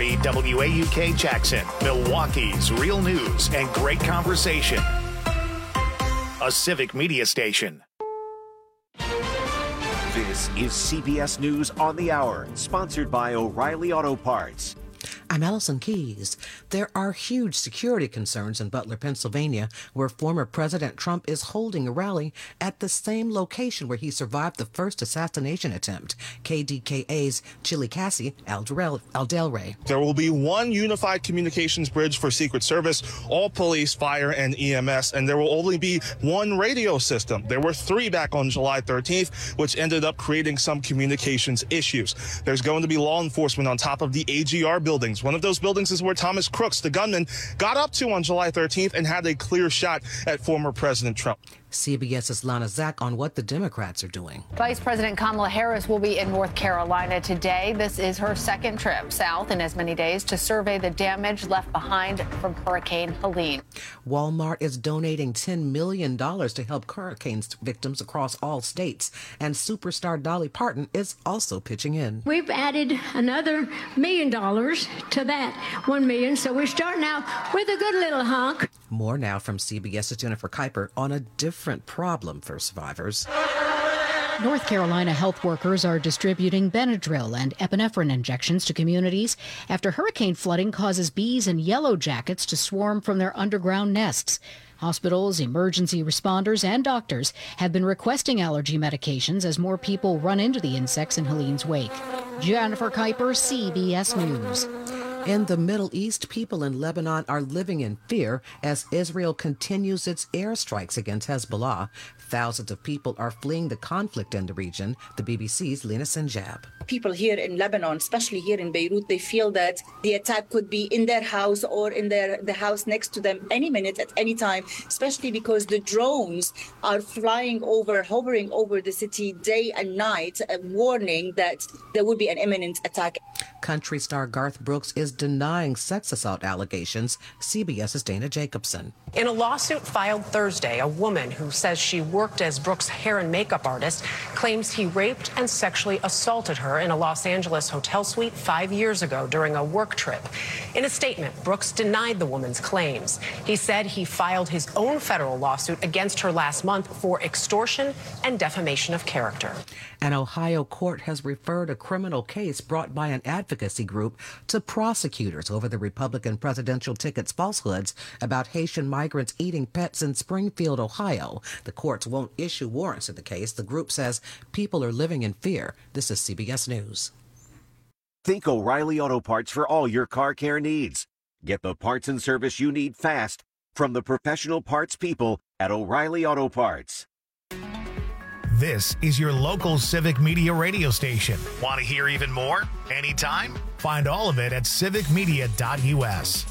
640 WAUK Jackson, Milwaukee's real news and great conversation. A Civic Media station. This is CBS News on the Hour, sponsored by O'Reilly Auto Parts. I'm Allison Keyes. There are huge security concerns in Butler, Pennsylvania, where former President Trump is holding a rally at the same location where he survived the first assassination attempt. KDKA's Chili Cassie, Al Del Rey. There will be one unified communications bridge for Secret Service, all police, fire, and EMS, and there will only be one radio system. There were three back on July 13th, which ended up creating some communications issues. There's going to be law enforcement on top of the AGR buildings. One of those buildings is where Thomas Crooks, the gunman, got up to on July 13th and had a clear shot at former President Trump. CBS's Lana Zak on what the Democrats are doing. Vice President Kamala Harris will be in North Carolina today. This is her second trip south in as many days to survey the damage left behind from Hurricane Helene. Walmart is donating $10 million to help hurricane victims across all states, and superstar Dolly Parton is also pitching in. We've added another $1 million to that $1 million, so we're starting out with a good little hunk. More now from CBS's Jennifer Kuiper on a different problem for survivors. North Carolina health workers are distributing Benadryl and epinephrine injections to communities after hurricane flooding causes bees and yellow jackets to swarm from their underground nests. Hospitals, emergency responders, and doctors have been requesting allergy medications as more people run into the insects in Helene's wake. Jennifer Kuiper, CBS News. In the Middle East, people in Lebanon are living in fear as Israel continues its airstrikes against Hezbollah. Thousands of people are fleeing the conflict in the region. The BBC's Lena Sinjab. People here in Lebanon, especially here in Beirut, they feel that the attack could be in their house or in the house next to them any minute at any time, especially because the drones are flying over, hovering over the city day and night, warning that there would be an imminent attack. Country star Garth Brooks is denying sex assault allegations. CBS's Dana Jacobson. In a lawsuit filed Thursday, a woman who says she worked as Brooks' hair and makeup artist claims he raped and sexually assaulted her in a Los Angeles hotel suite 5 years ago during a work trip. In a statement, Brooks denied the woman's claims. He said he filed his own federal lawsuit against her last month for extortion and defamation of character. An Ohio court has referred a criminal case brought by an advocacy group to prosecutors over the Republican presidential ticket's falsehoods about Haitian migrants eating pets in Springfield, Ohio. The courts won't issue warrants in the case. The group says people are living in fear. This is CBS News. Think O'Reilly Auto Parts for all your car care needs. Get the parts and service you need fast from the professional parts people at O'Reilly Auto Parts. This is your local Civic Media radio station. Want to hear even more? Anytime? Find all of it at civicmedia.us.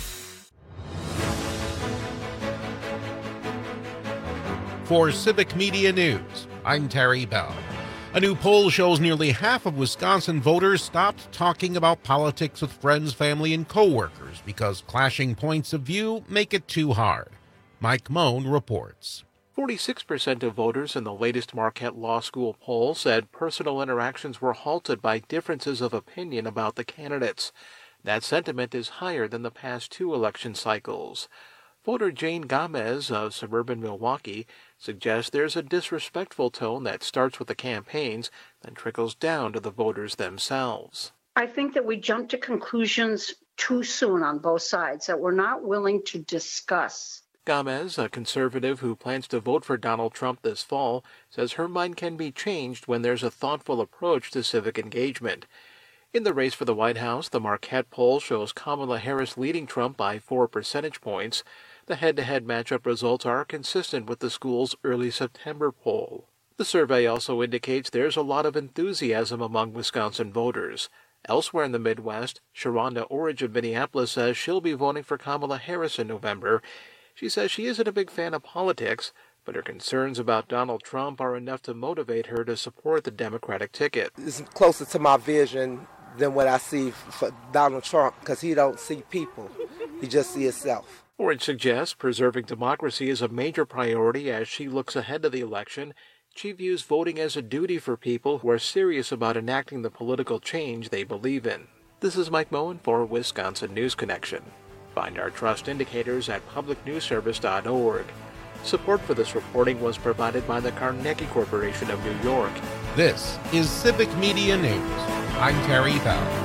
For Civic Media News, I'm Terry Bell. A new poll shows nearly half of Wisconsin voters stopped talking about politics with friends, family, and coworkers because clashing points of view make it too hard. Mike Moan reports. 46% of voters in the latest Marquette Law School poll said personal interactions were halted by differences of opinion about the candidates. That sentiment is higher than the past two election cycles. Voter Jane Gomez of suburban Milwaukee suggests there's a disrespectful tone that starts with the campaigns, then trickles down to the voters themselves. I think that we jump to conclusions too soon on both sides, that we're not willing to discuss. Gomez, a conservative who plans to vote for Donald Trump this fall, says her mind can be changed when there's a thoughtful approach to civic engagement. In the race for the White House, the Marquette poll shows Kamala Harris leading Trump by 4 percentage points. The head-to-head matchup results are consistent with the school's early September poll. The survey also indicates there's a lot of enthusiasm among Wisconsin voters. Elsewhere in the Midwest, Sharonda Orridge of Minneapolis says she'll be voting for Kamala Harris in November. She says she isn't a big fan of politics, but her concerns about Donald Trump are enough to motivate her to support the Democratic ticket. It's closer to my vision than what I see for Donald Trump, because he don't see people. He just sees himself. Orridge suggests preserving democracy is a major priority as she looks ahead to the election. She views voting as a duty for people who are serious about enacting the political change they believe in. This is Mike Moen for Wisconsin News Connection. Find our trust indicators at publicnewsservice.org. Support for this reporting was provided by the Carnegie Corporation of New York. This is Civic Media News. I'm Terry Bell.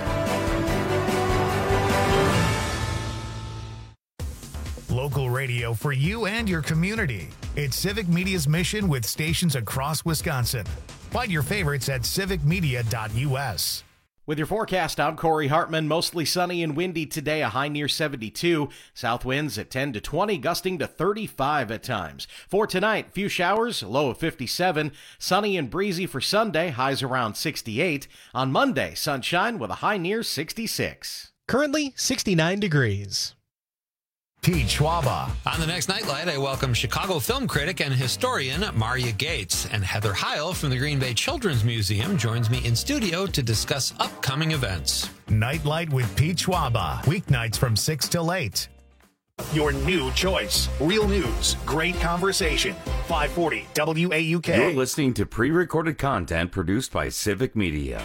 Local radio for you and your community. It's Civic Media's mission with stations across Wisconsin. Find your favorites at civicmedia.us. With your forecast, I'm Corey Hartman. Mostly sunny and windy today, a high near 72. South winds at 10 to 20, gusting to 35 at times. For tonight, few showers, low of 57. Sunny and breezy for Sunday, highs around 68. On Monday, sunshine with a high near 66. Currently, 69 degrees. Pete Schwaba. On the next Nightlight, I welcome Chicago film critic and historian Maria Gates. And Heather Heil from the Green Bay Children's Museum joins me in studio to discuss upcoming events. Nightlight with Pete Schwaba. Weeknights from 6 till 8. Your new choice. Real news. Great conversation. 540 WAUK. You're listening to pre-recorded content produced by Civic Media.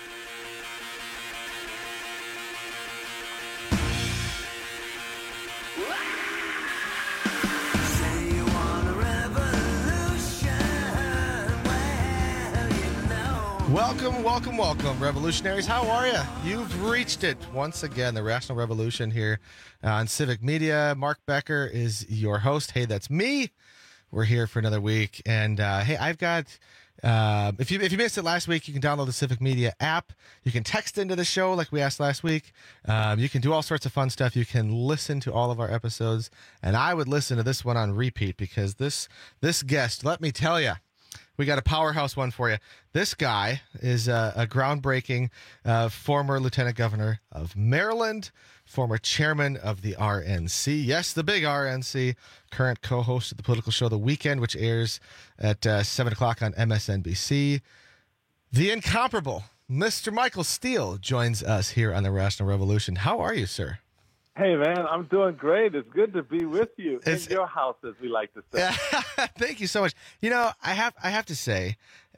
Welcome, revolutionaries. How are you? You've reached it once again, the Rational Revolution here on Civic Media. Mark Becker is your host. Hey, that's me. We're here for another week. And hey, I've got, if you missed it last week, you can download the Civic Media app. You can text into the show like we asked last week. You can do all sorts of fun stuff. You can listen to all of our episodes. And I would listen to this one on repeat because this guest, let me tell you, we got a powerhouse one for you. This guy is a groundbreaking former lieutenant governor of Maryland, former chairman of the RNC. Yes, the big RNC, current co-host of the political show The Weekend, which airs at 7 o'clock on MSNBC. The incomparable Mr. Michael Steele joins us here on the Rational Revolution. How are you, sir? Hey, man, I'm doing great. It's good to be with you in your house, as we like to say. Thank you so much. You know, I have to say,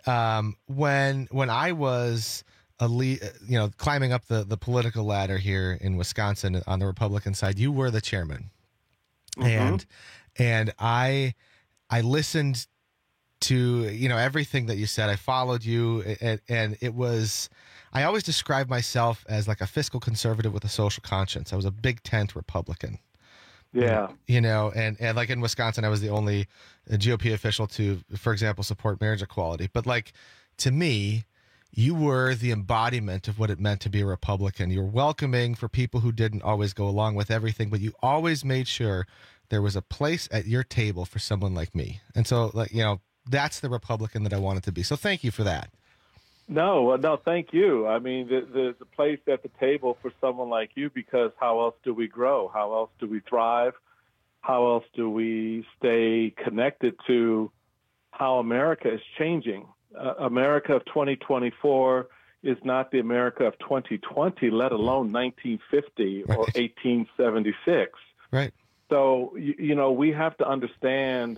when I was climbing up the political ladder here in Wisconsin on the Republican side, you were the chairman, and I listened to everything that you said. I followed you, and it was. I always describe myself as like a fiscal conservative with a social conscience. I was a big tent Republican. Yeah. And like in Wisconsin, I was the only GOP official to, for example, support marriage equality. But like, to me, you were the embodiment of what it meant to be a Republican. You were welcoming for people who didn't always go along with everything, but you always made sure there was a place at your table for someone like me. And so, that's the Republican that I wanted to be. So thank you for that. No, thank you. I mean, there's a place at the table for someone like you because how else do we grow? How else do we thrive? How else do we stay connected to how America is changing? America of 2024 is not the America of 2020, let alone 1950 or 1876. Right. So, we have to understand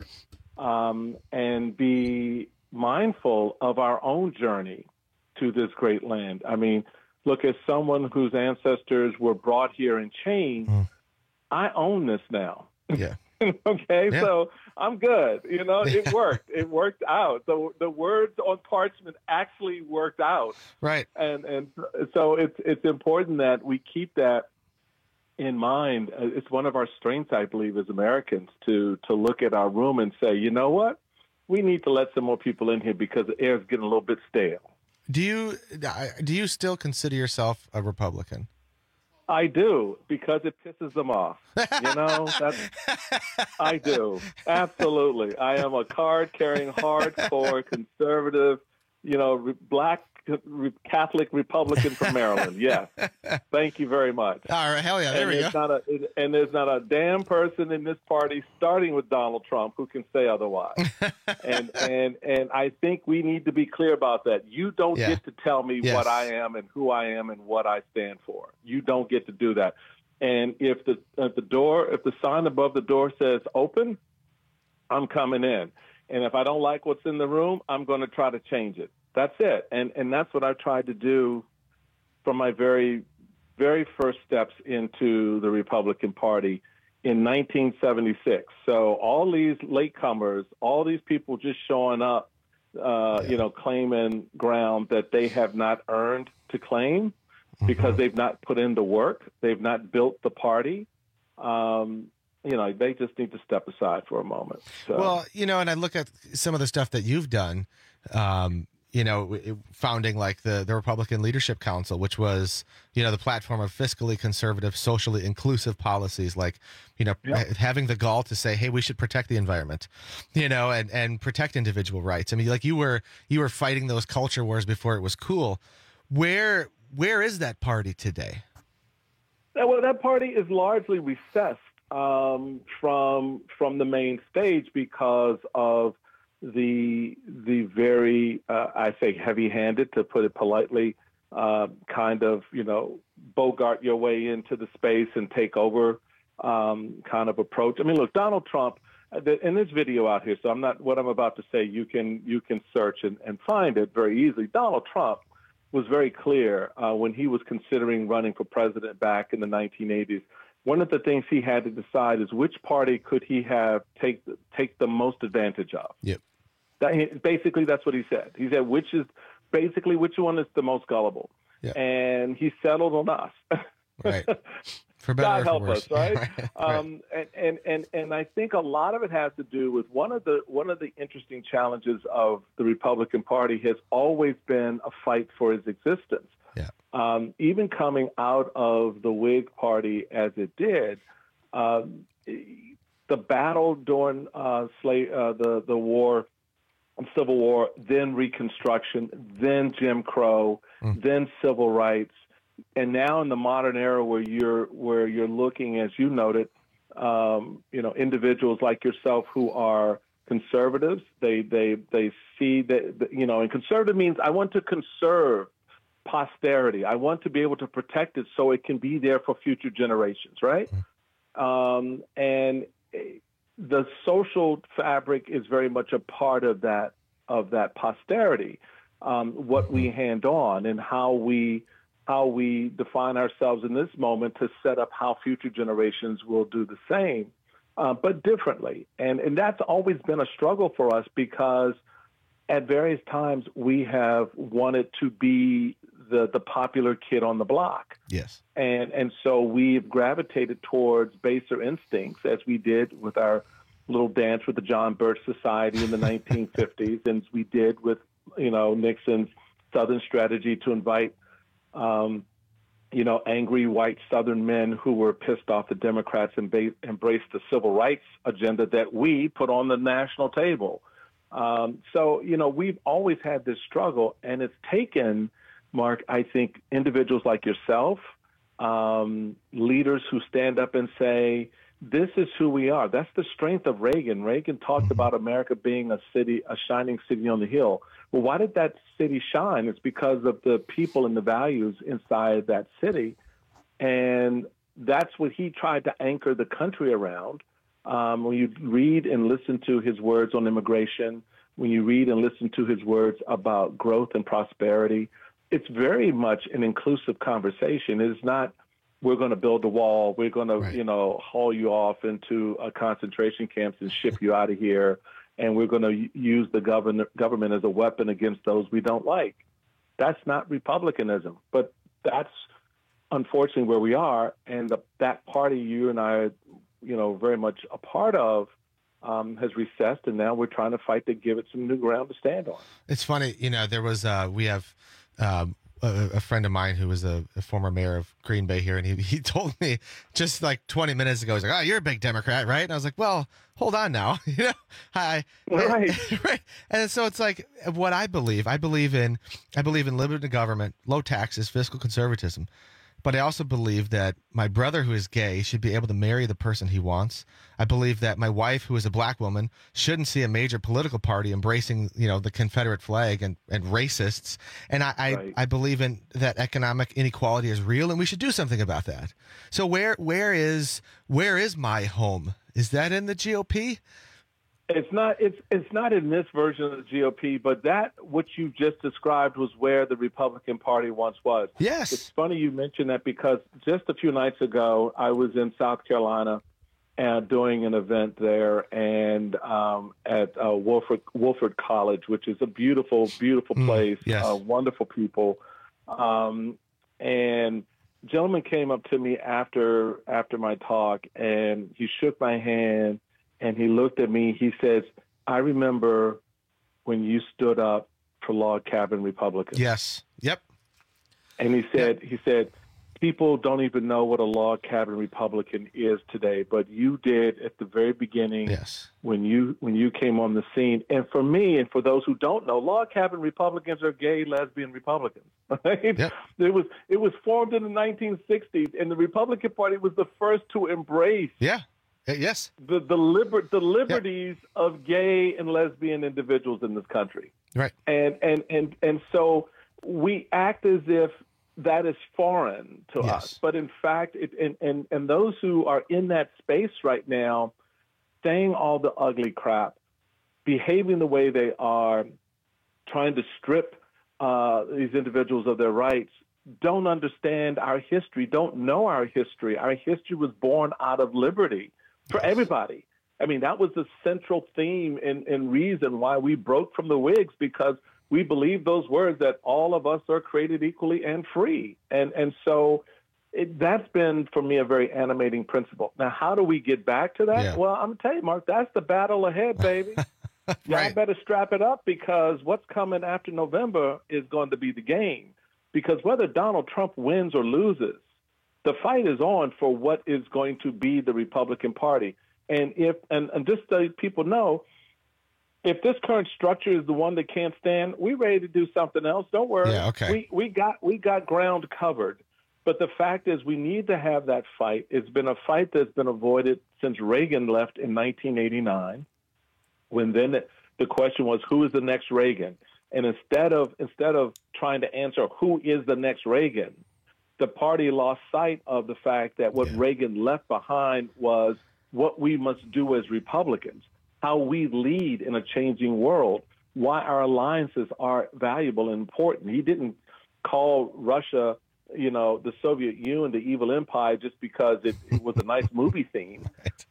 and be mindful of our own journey to this great land. I mean, look, as someone whose ancestors were brought here in chains, I own this now. Yeah. Okay, yeah. So I'm good. It worked. It worked out. So the words on parchment actually worked out. Right. And so it's important that we keep that in mind. It's one of our strengths, I believe, as Americans, to look at our room and say, you know what? We need to let some more people in here because the air is getting a little bit stale. Do you still consider yourself a Republican? I do, because it pisses them off. I do. Absolutely. I am a card-carrying, hardcore, conservative, black Catholic Republican from Maryland. Yes. Thank you very much. All right. Hell yeah. There we go. And there's not a damn person in this party, starting with Donald Trump, who can say otherwise. and I think we need to be clear about that. You don't get to tell me what I am and who I am and what I stand for. You don't get to do that. And if the sign above the door says open, I'm coming in. And if I don't like what's in the room, I'm going to try to change it. That's it. And that's what I've tried to do from my very very first steps into the Republican Party in 1976. So all these latecomers, all these people just showing up, claiming ground that they have not earned to claim because they've not put in the work, they've not built the party. They just need to step aside for a moment. So. Well, and I look at some of the stuff that you've done, founding like the Republican Leadership Council, which was, the platform of fiscally conservative, socially inclusive policies, like, having the gall to say, hey, we should protect the environment, and protect individual rights. I mean, like you were fighting those culture wars before it was cool. Where is that party today? Well, that party is largely recessed from the main stage because of the very I say heavy-handed, to put it politely, kind of bogart your way into the space and take over kind of approach. I mean, look, Donald Trump. In this video out here, so what I'm about to say, you can search and find it very easily. Donald Trump was very clear when he was considering running for president back in the 1980s. One of the things he had to decide is which party could he have take the most advantage of. Yep. Basically, that's what he said. He said which one is the most gullible. Yep. And he settled on us. Right. For better God help or for worse. us, right? Right. And I think a lot of it has to do with one of the interesting challenges of the Republican Party has always been a fight for its existence. Yeah. Even coming out of the Whig Party as it did, the battle during the war, Civil War, then Reconstruction, then Jim Crow, then civil rights. And now in the modern era where you're looking, as you noted, individuals like yourself who are conservatives, they see that, and conservative means I want to conserve posterity. I want to be able to protect it so it can be there for future generations, right? And the social fabric is very much a part of that posterity, what we hand on and how we define ourselves in this moment to set up how future generations will do the same, but differently. And that's always been a struggle for us because at various times we have wanted to be the popular kid on the block. Yes. And so we've gravitated towards baser instincts, as we did with our little dance with the John Birch Society in the 1950s, and we did with, Nixon's Southern strategy to invite angry white Southern men who were pissed off the Democrats and embraced the civil rights agenda that we put on the national table. So we've always had this struggle, and it's taken, Mark, I think, individuals like yourself, leaders who stand up and say, this is who we are. That's the strength of Reagan. Reagan talked about America being a shining city on the hill. Well, why did that city shine? It's because of the people and the values inside that city. And that's what he tried to anchor the country around. When you read and listen to his words on immigration, when you read and listen to his words about growth and prosperity, it's very much an inclusive conversation. It is not, we're going to build a wall, we're going to, haul you off into concentration camps and ship you out of here, and we're going to use the government as a weapon against those we don't like. That's not republicanism, but that's unfortunately where we are, and that party you and I are, very much a part of, has recessed, and now we're trying to fight to give it some new ground to stand on. It's funny, there was we have a friend of mine who was a former mayor of Green Bay here, and he told me just like 20 minutes ago, he's like, "Oh, you're a big Democrat, right?" And I was like, "Well, hold on now, right." Right. And so it's like what I believe in limited government, low taxes, fiscal conservatism. But I also believe that my brother, who is gay, should be able to marry the person he wants. I believe that my wife, who is a black woman, shouldn't see a major political party embracing, the Confederate flag and racists. And I believe in that economic inequality is real, and we should do something about that. So where is my home? Is that in the GOP? It's not in this version of the GOP, but that what you just described was where the Republican Party once was. Yes. It's funny you mentioned that because just a few nights ago, I was in South Carolina doing an event there and at Wolford College, which is a beautiful, beautiful place, wonderful people. And a gentleman came up to me after my talk, and he shook my hand, and he looked at me. He says, "I remember when you stood up for log cabin Republicans." Yes. Yep. And he said, people don't even know what a log cabin Republican is today, but you did at the very beginning. Yes. When you came on the scene. And for me, and for those who don't know, log cabin Republicans are gay, lesbian Republicans. Right? Yep. It was formed in the 1960s, and the Republican Party was the first to embrace the liberties of gay and lesbian individuals in this country. Right. And so we act as if that is foreign to us. But in fact, and those who are in that space right now, saying all the ugly crap, behaving the way they are, trying to strip these individuals of their rights, don't understand our history, don't know our history. Our history was born out of liberty for everybody. I mean, that was the central theme and reason why we broke from the Whigs, because we believe those words that all of us are created equally and free. And so that's been, for me, a very animating principle. Now, how do we get back to that? Yeah. Well, I'm going to tell you, Mark, that's the battle ahead, baby. Y'all better strap it up, because what's coming after November is going to be the game. Because whether Donald Trump wins or loses, the fight is on for what is going to be the Republican Party. And just so people know, if this current structure is the one that can't stand, we're ready to do something else. Don't worry. Yeah, okay. We got ground covered. But the fact is, we need to have that fight. It's been a fight that's been avoided since Reagan left in 1989, when then the question was, who is the next Reagan? And instead of trying to answer who is the next Reagan, the party lost sight of the fact that what Reagan left behind was what we must do as Republicans, how we lead in a changing world, why our alliances are valuable and important. He didn't call Russia, the Soviet Union, the evil empire, just because it was a nice movie theme.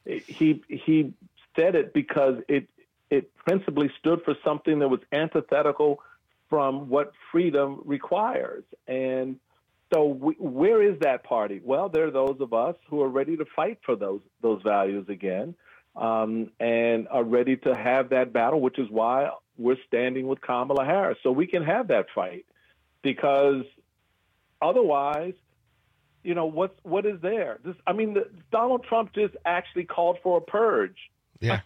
He said it because it principally stood for something that was antithetical from what freedom requires. And so where is that party? Well, there are those of us who are ready to fight for those values again, and are ready to have that battle, which is why we're standing with Kamala Harris, so we can have that fight. Because otherwise, what is there? Donald Trump just actually called for a purge. Yeah.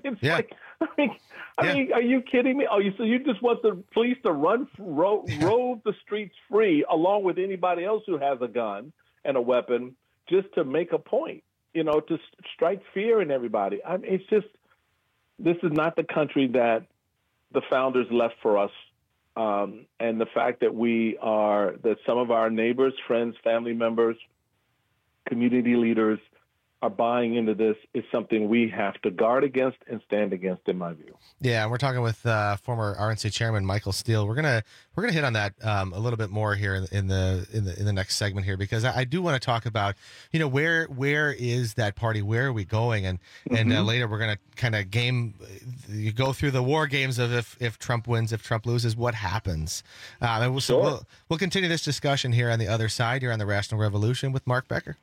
I mean, are you kidding me? So you just want the police to rove the streets free, along with anybody else who has a gun and a weapon, just to make a point, to strike fear in everybody. I mean, this is not the country that the founders left for us. And the fact that some of our neighbors, friends, family members, community leaders are buying into this is something we have to guard against and stand against, in my view. Yeah, and we're talking with former RNC Chairman Michael Steele. We're gonna hit on that a little bit more here in the next segment here, because I do want to talk about where is that party, where are we going, and later we're gonna kind of go through the war games of if Trump wins, if Trump loses, what happens. And we'll continue this discussion here on the other side, here on the Rational Revolution with Mark Becker.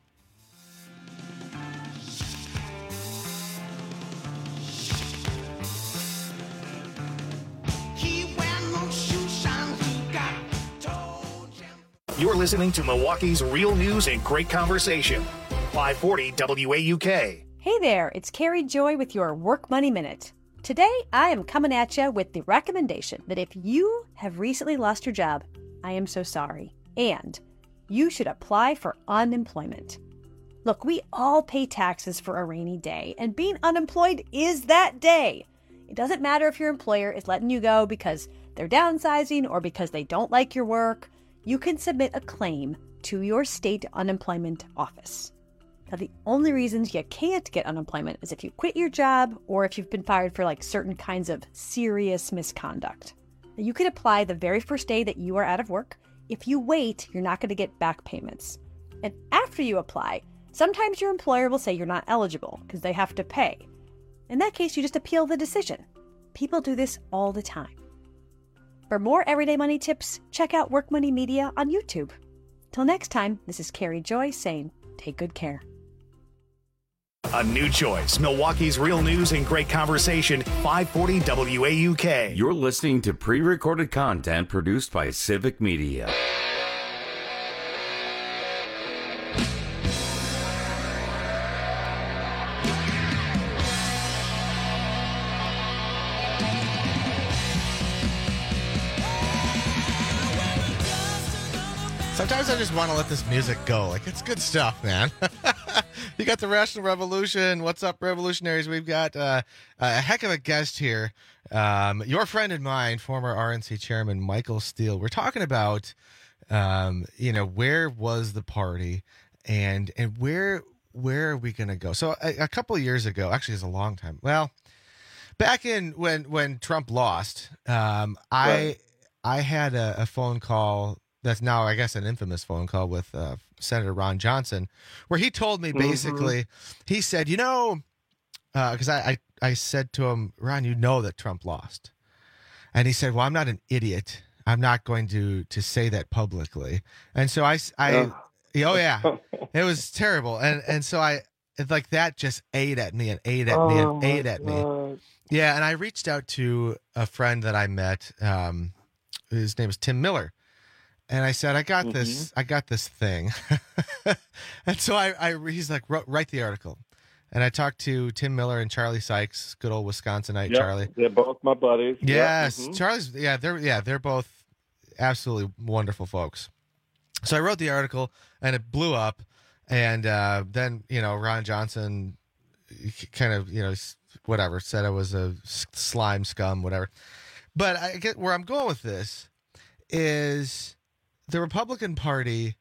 You're listening to Milwaukee's real news and great conversation. 540 WAUK. Hey there, it's Carrie Joy with your Work Money Minute. Today, I am coming at you with the recommendation that if you have recently lost your job, I am so sorry, and you should apply for unemployment. Look, we all pay taxes for a rainy day, and being unemployed is that day. It doesn't matter if your employer is letting you go because they're downsizing or because they don't like your work. You can submit a claim to your state unemployment office. Now, the only reasons you can't get unemployment is if you quit your job or if you've been fired for like certain kinds of serious misconduct. Now, you could apply the very first day that you are out of work. If you wait, you're not going to get back payments. And after you apply, sometimes your employer will say you're not eligible because they have to pay. In that case, you just appeal the decision. People do this all the time. For more everyday money tips, check out Work Money Media on YouTube. Till next time, this is Carrie Joy saying, take good care. A new choice. Milwaukee's real news and great conversation. 540 WAUK. You're listening to pre-recorded content produced by Civic Media. Sometimes I just want to let this music go. Like, it's good stuff, man. You got the Rational Revolution. What's up, revolutionaries? We've got a heck of a guest here. Your friend and mine, former RNC chairman Michael Steele. We're talking about, where was the party and where are we going to go? So a couple of years ago, actually it's a long time. Well, back in when Trump lost, I had a phone call that's now, I guess, an infamous phone call with Senator Ron Johnson, where he told me basically, he said, because I said to him, Ron, you know that Trump lost. And he said, well, I'm not an idiot. I'm not going to say that publicly. And so oh yeah, it was terrible. And so it's like that just ate at me and ate at me and ate at me. Yeah. And I reached out to a friend that I met. His name is Tim Miller. And I said, I got this thing. And so he's like, write the article. And I talked to Tim Miller and Charlie Sykes, good old Wisconsinite Charlie. They're both my buddies. Yes. Yep. Charlie's, they're both absolutely wonderful folks. So I wrote the article and it blew up. And then, Ron Johnson kind of, whatever, said I was a slime scum, whatever. But I get where I'm going with this is the Republican Party,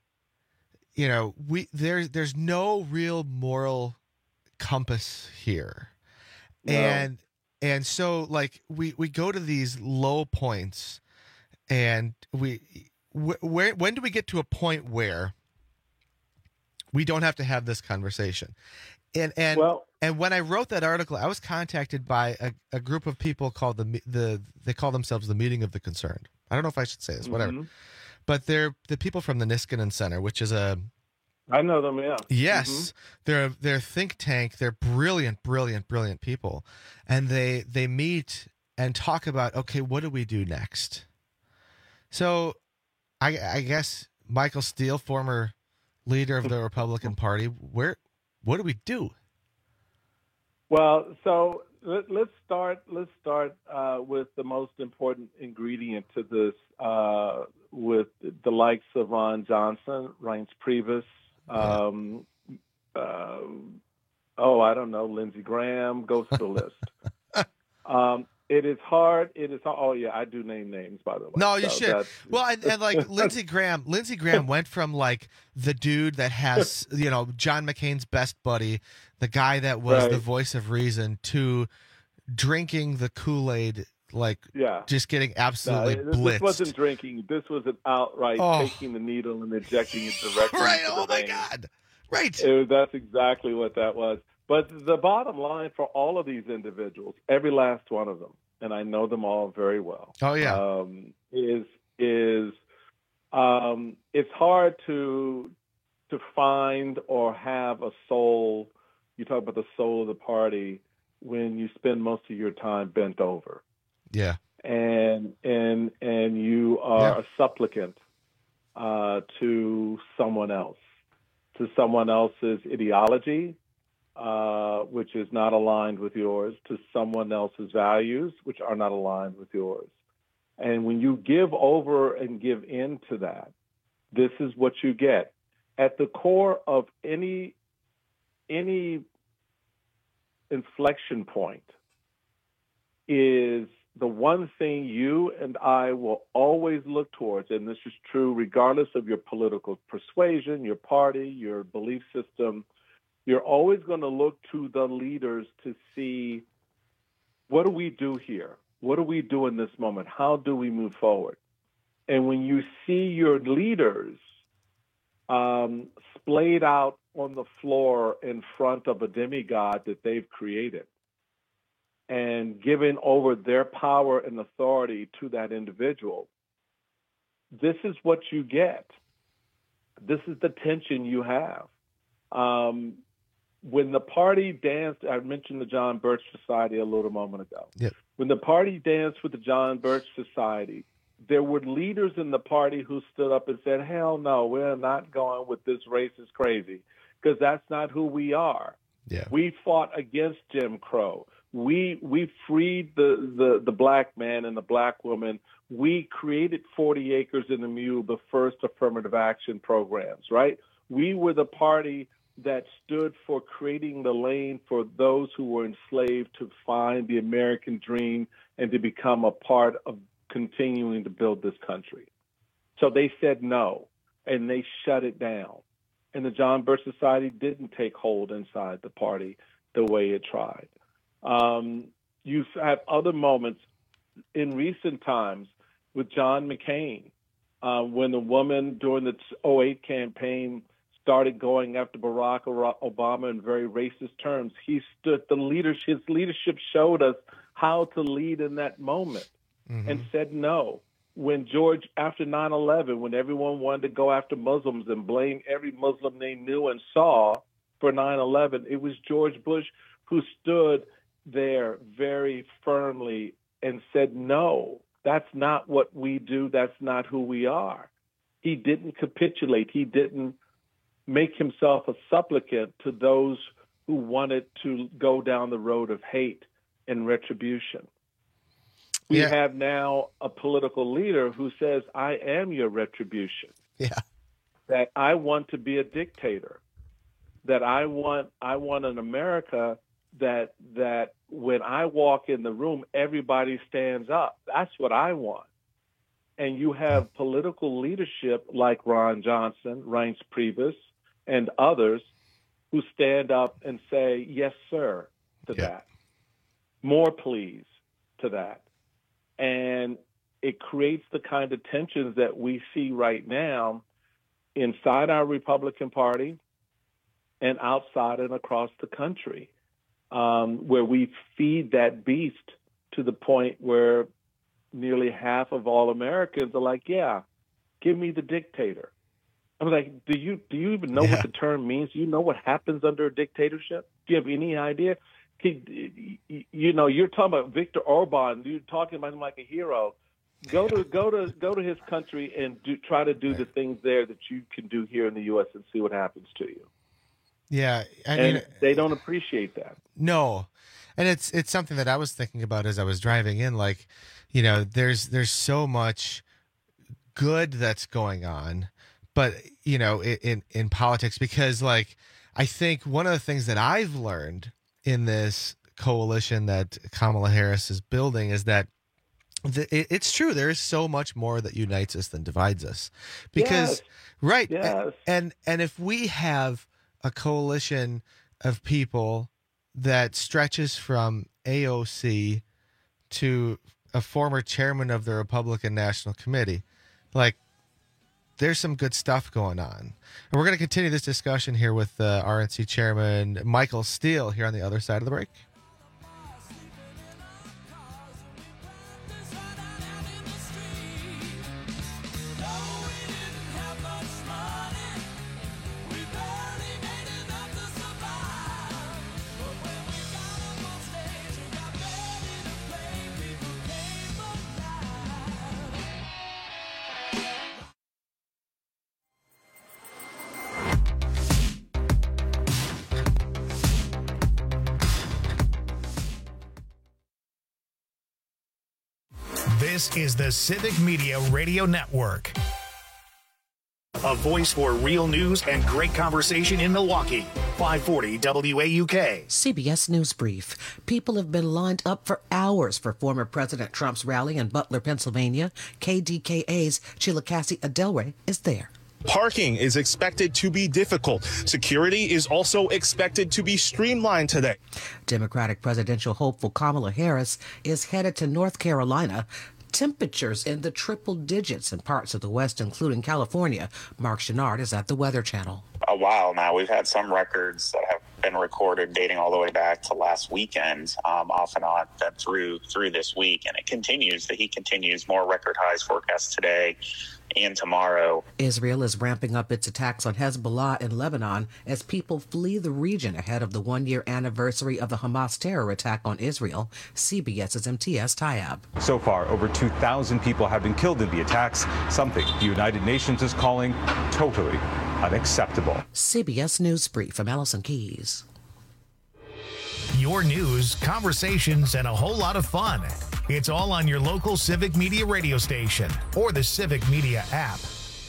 there's no real moral compass here. No. And so like we go to these low points and when do we get to a point where we don't have to have this conversation? And when I wrote that article, I was contacted by a group of people called they call themselves the Meeting of the Concerned. I don't know if I should say this, whatever. But they're the people from the Niskanen Center, which is I know them, yeah. Yes. They're a think tank. They're brilliant people. And they meet and talk about, okay, what do we do next? So I guess Michael Steele, former leader of the Republican Party, what do we do? Well, so let's start with the most important ingredient to this, with the likes of Ron Johnson, Reince Priebus, I don't know, Lindsey Graham, goes to the list. It is hard. Oh yeah, I do name names, by the way. No, you should. Well, and like Lindsey Graham went from like the dude that has, John McCain's best buddy, the guy that was the voice of reason, to drinking the Kool-Aid, just getting absolutely blitzed. This wasn't drinking. This was an outright taking the needle and injecting it directly into the vein. God. Right. That's exactly what that was. But the bottom line for all of these individuals, every last one of them, and I know them all very well. Oh yeah. It's hard to find or have a soul. You talk about the soul of the party when you spend most of your time bent over. Yeah. And you are a supplicant to someone else, to someone else's ideology, which is not aligned with yours, to someone else's values, which are not aligned with yours. And when you give over and give in to that, this is what you get. At the core of any inflection point is the one thing you and I will always look towards, and this is true regardless of your political persuasion, your party, your belief system, You're always going to look to the leaders to see, what do we do here? What do we do in this moment? How do we move forward? And when you see your leaders splayed out on the floor in front of a demigod that they've created and giving over their power and authority to that individual, this is what you get. This is the tension you have. When the party danced, I mentioned the John Birch Society a little moment ago. Yep. When the party danced with the John Birch Society, there were leaders in the party who stood up and said, hell no, we're not going with this racist crazy, because that's not who we are. Yeah. We fought against Jim Crow. We freed the black man and the black woman. We created 40 Acres and a Mule, the first affirmative action programs, right? We were the party that stood for creating the lane for those who were enslaved to find the American dream and to become a part of continuing to build this country. So they said no, and they shut it down. And the John Birch Society didn't take hold inside the party the way it tried. You've had other moments in recent times with John McCain, when the woman during the 2008 campaign started going after Barack Obama in very racist terms. He stood, his leadership showed us how to lead in that moment and said no. When George, after 9/11, when everyone wanted to go after Muslims and blame every Muslim they knew and saw for 9/11, it was George Bush who stood there very firmly and said, no, that's not what we do. That's not who we are. He didn't capitulate. He didn't make himself a supplicant to those who wanted to go down the road of hate and retribution. We have now a political leader who says, I am your retribution. Yeah. That I want to be a dictator. That I want an America that when I walk in the room, everybody stands up. That's what I want. And you have political leadership like Ron Johnson, Reince Priebus, and others who stand up and say, yes, sir, to that. More please to that. And it creates the kind of tensions that we see right now inside our Republican Party and outside and across the country, where we feed that beast to the point where nearly half of all Americans are like, yeah, give me the dictator. I'm like, do you even know what the term means? Do you know what happens under a dictatorship? Do you have any idea? You're talking about Viktor Orban. You're talking about him like a hero. Go to his country and try to do the things there that you can do here in the U.S. and see what happens to you. Yeah, I mean, they don't appreciate that. No, and it's something that I was thinking about as I was driving in. Like, there's so much good that's going on, but in politics, because like I think one of the things that I've learned in this coalition that Kamala Harris is building is that it's true. There is so much more that unites us than divides us, because and if we have a coalition of people that stretches from AOC to a former chairman of the Republican National Committee, like, there's some good stuff going on. And we're going to continue this discussion here with RNC Chairman Michael Steele here on the other side of the break. This is the Civic Media Radio Network. A voice for real news and great conversation in Milwaukee. 540 WAUK. CBS News Brief. People have been lined up for hours for former President Trump's rally in Butler, Pennsylvania. KDKA's Sheila Cassie Adelray is there. Parking is expected to be difficult. Security is also expected to be streamlined today. Democratic presidential hopeful Kamala Harris is headed to North Carolina. Temperatures in the triple digits in parts of the West, including California. Mark Chenard is at the Weather Channel. A while now, we've had some records that have been recorded dating all the way back to last weekend, off and on through this week, and it continues. The heat continues. More record highs forecast today and tomorrow. Israel is ramping up its attacks on Hezbollah in Lebanon as people flee the region ahead of the one-year anniversary of the Hamas terror attack on Israel. CBS's MTS Tayab. So far, over 2,000 people have been killed in the attacks, something the United Nations is calling totally unacceptable. CBS News Brief from Allison Keys. Your news, conversations, and a whole lot of fun. It's all on your local Civic Media radio station or the Civic Media app.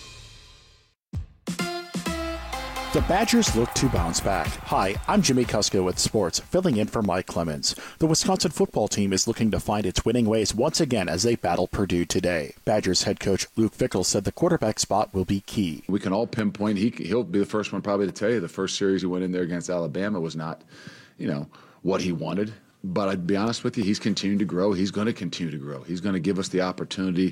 The Badgers look to bounce back. Hi, I'm Jimmy Kuska with Sports, filling in for Mike Clemens. The Wisconsin football team is looking to find its winning ways once again as they battle Purdue today. Badgers head coach Luke Fickell said the quarterback spot will be key. We can all pinpoint, he'll be the first one probably to tell you the first series he went in there against Alabama was not, what he wanted. But I'd be honest with you, he's continuing to grow. He's going to continue to grow. He's going to give us the opportunity,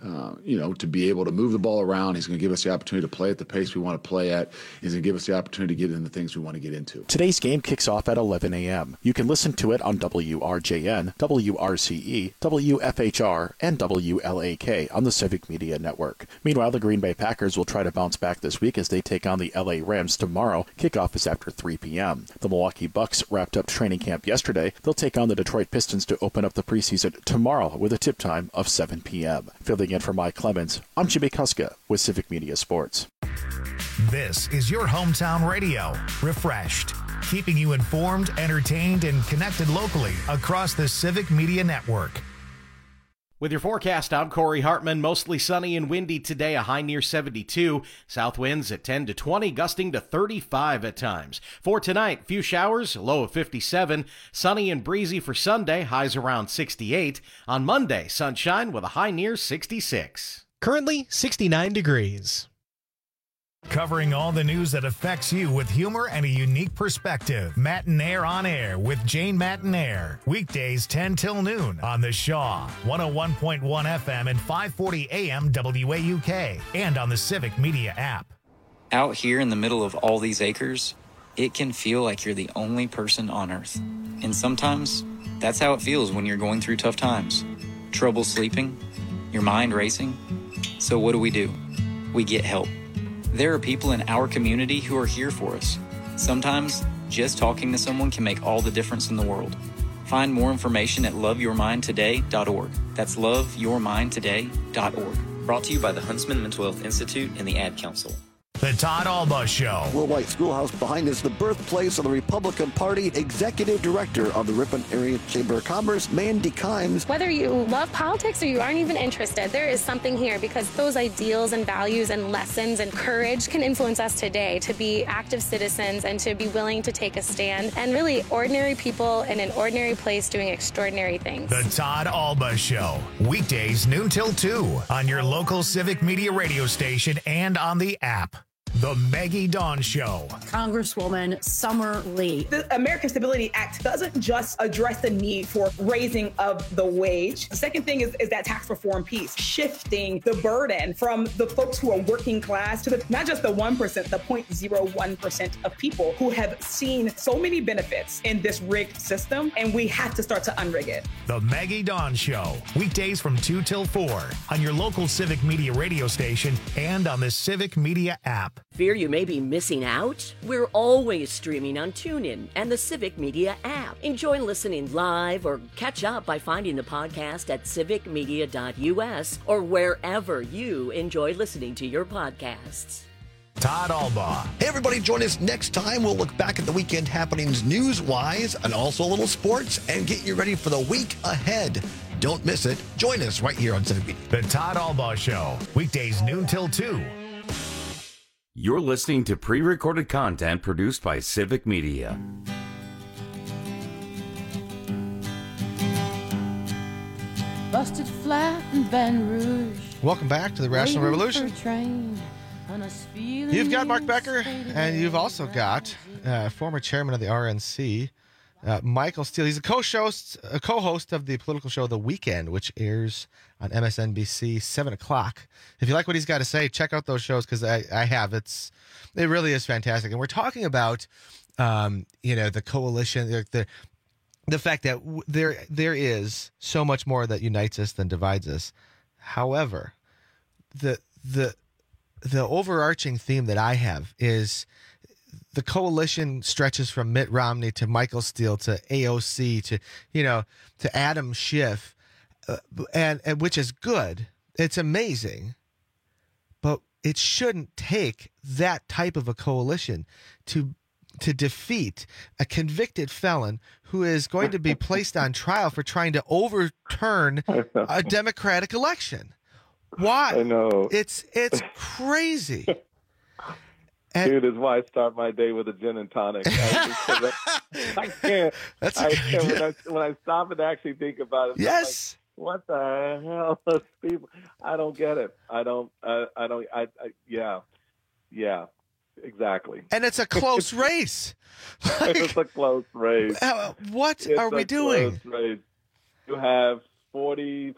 to be able to move the ball around. He's going to give us the opportunity to play at the pace we want to play at. He's going to give us the opportunity to get into the things we want to get into. Today's game kicks off at 11 a.m. You can listen to it on WRJN, WRCE, WFHR, and WLAK on the Civic Media Network. Meanwhile, the Green Bay Packers will try to bounce back this week as they take on the LA Rams tomorrow. Kickoff is after 3 p.m. The Milwaukee Bucks wrapped up training camp yesterday. They'll take on the Detroit Pistons to open up the preseason tomorrow with a tip time of 7 p.m. Filling in for Mike Clemens, I'm Jimmy Kuska with Civic Media Sports. This is your hometown radio, refreshed, keeping you informed, entertained, and connected locally across the Civic Media Network. With your forecast, I'm Corey Hartman. Mostly sunny and windy today, a high near 72. South winds at 10 to 20, gusting to 35 at times. For tonight, few showers, low of 57. Sunny and breezy for Sunday, highs around 68. On Monday, sunshine with a high near 66. Currently, 69 degrees. Covering all the news that affects you with humor and a unique perspective. Matinaire on Air with Jane Matinaire. Weekdays 10 till noon on the Shaw, 101.1 FM and 540 AM WAUK, and on the Civic Media app. Out here in the middle of all these acres, it can feel like you're the only person on Earth. And sometimes, that's how it feels when you're going through tough times. Trouble sleeping, your mind racing. So what do? We get help. There are people in our community who are here for us. Sometimes, just talking to someone can make all the difference in the world. Find more information at loveyourmindtoday.org. That's loveyourmindtoday.org. Brought to you by the Huntsman Mental Health Institute and the Ad Council. The Todd Alba Show. World White Schoolhouse behind is the birthplace of the Republican Party. Executive Director of the Ripon Area Chamber of Commerce, Mandy Kimes. Whether you love politics or you aren't even interested, there is something here because those ideals and values and lessons and courage can influence us today to be active citizens and to be willing to take a stand and really ordinary people in an ordinary place doing extraordinary things. The Todd Alba Show. Weekdays noon till 2 on your local Civic Media radio station and on the app. The Maggie Dawn Show. Congresswoman Summer Lee. The American Stability Act doesn't just address the need for raising of the wage. The second thing is that tax reform piece, shifting the burden from the folks who are working class to not just the 1%, the 0.01% of people who have seen so many benefits in this rigged system, and we have to start to unrig it. The Maggie Dawn Show. Weekdays from 2 till 4 on your local Civic Media radio station and on the Civic Media app. Fear you may be missing out? We're always streaming on TuneIn and the Civic Media app. Enjoy listening live or catch up by finding the podcast at civicmedia.us or wherever you enjoy listening to your podcasts. Todd Alba. Hey, everybody, join us next time. We'll look back at the weekend happenings news-wise and also a little sports and get you ready for the week ahead. Don't miss it. Join us right here on Civic Media. The Todd Alba Show. Weekdays noon till 2. You're listening to pre-recorded content produced by Civic Media. Busted flat in Baton Rouge. Welcome back to the Rational Revolution. You've got Mark Becker, and you've also got former chairman of the RNC, Michael Steele. He's a co-host of the political show The Weekend, which airs on MSNBC 7 o'clock. If you like what he's got to say, check out those shows, because I have. It really is fantastic. And we're talking about the coalition, the fact that there is so much more that unites us than divides us. However, the overarching theme that I have is the coalition stretches from Mitt Romney to Michael Steele to AOC to Adam Schiff, and which is good. It's amazing, but it shouldn't take that type of a coalition to defeat a convicted felon who is going to be placed on trial for trying to overturn a democratic election. Why? I know. It's crazy. Dude, is why I start my day with a gin and tonic. I can't. When I stop and actually think about it. Yes. I'm like, what the hell? Those people. I don't get it. Yeah. Exactly. And it's a close race. It's a close race. What are we doing? Close race. You have 47%